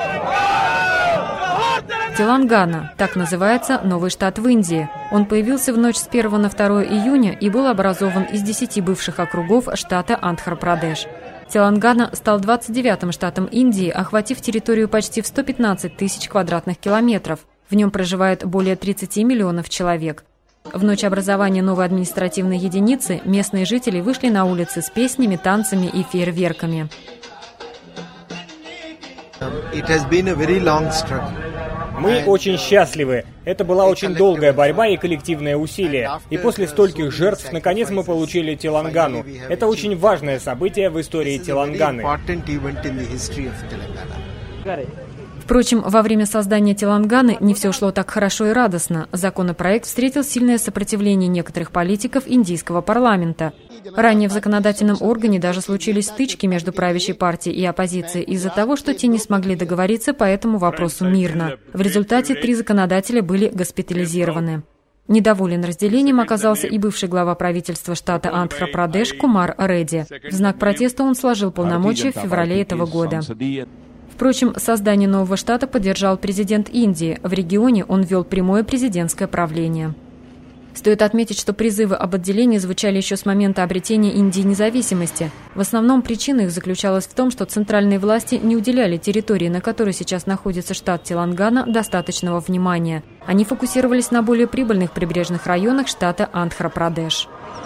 Телангана – так называется новый штат в Индии. Он появился в ночь с 1 на 2 июня и был образован из 10 бывших округов штата Андхра-Прадеш. Телангана стал 29-м штатом Индии, охватив территорию почти в 115 тысяч квадратных километров. В нем проживает более 30 миллионов человек. В ночь образования новой административной единицы местные жители вышли на улицы с песнями, танцами и фейерверками. Мы очень счастливы. Это была очень долгая борьба и коллективное усилие. И после стольких жертв, наконец, мы получили Телангану. Это очень важное событие в истории Теланганы. Впрочем, во время создания Теланганы не все шло так хорошо и радостно. Законопроект встретил сильное сопротивление некоторых политиков индийского парламента. Ранее в законодательном органе даже случились стычки между правящей партией и оппозицией из-за того, что те не смогли договориться по этому вопросу мирно. В результате 3 законодателя были госпитализированы. Недоволен разделением оказался и бывший глава правительства штата Андхра-Прадеш Кумар Редди. В знак протеста он сложил полномочия в феврале этого года. Впрочем, создание нового штата поддержал президент Индии. В регионе он вел прямое президентское правление. Стоит отметить, что призывы об отделении звучали еще с момента обретения Индии независимости. В основном причина их заключалась в том, что центральные власти не уделяли территории, на которой сейчас находится штат Телангана, достаточного внимания. Они фокусировались на более прибыльных прибрежных районах штата Андхра-Прадеш.